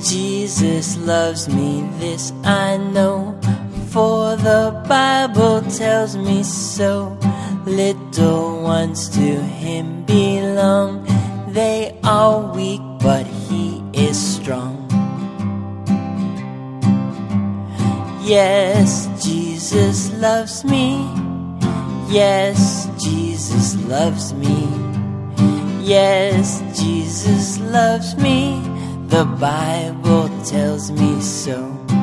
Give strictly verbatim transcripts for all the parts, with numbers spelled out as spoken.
Jesus loves me, this I know, for the Bible tells me so. Little ones to him belong, they are weak, but he is strong. Yes, Jesus loves me. Yes, Jesus loves me. Yes, Jesus loves me. The Bible tells me so.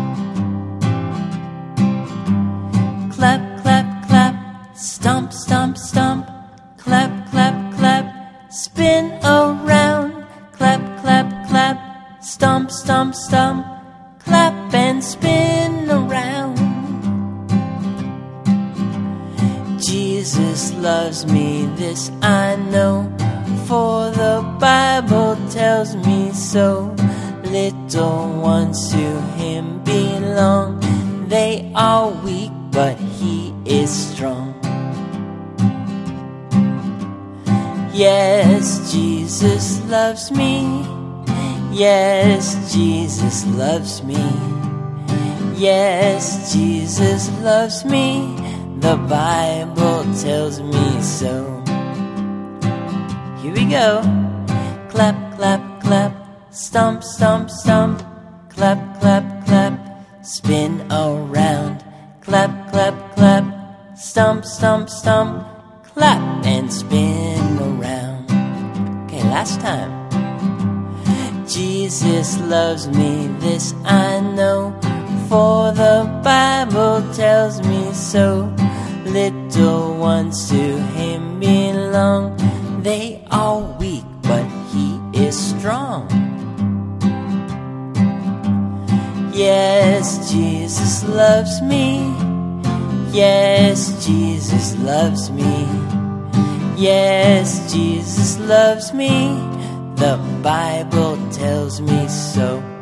Clap, clap, clap, stomp, stomp, stomp. Clap, clap, clap, spin around. Clap, clap, clap, stomp, stomp, stomp. Clap and spin around. Jesus loves me, this I know, for the Bible tells me so. Little ones to him belong, they are weak, but he is strong. Yes, Jesus loves me. Yes, Jesus loves me. Yes, Jesus loves me. The Bible tells me so. Here we go. Clap, clap, clap, stomp, stomp, stomp. Clap, clap, clap, spin around. Clap, clap, clap, stomp, stomp, stomp. Clap and spin around. Okay, last time. Jesus loves me, this I know, for the Bible tells me so. Little ones to him belong, they are weak, but he is strong. Yes, Jesus loves me. Yes, Jesus loves me. Yes, Jesus loves me. The Bible tells me so.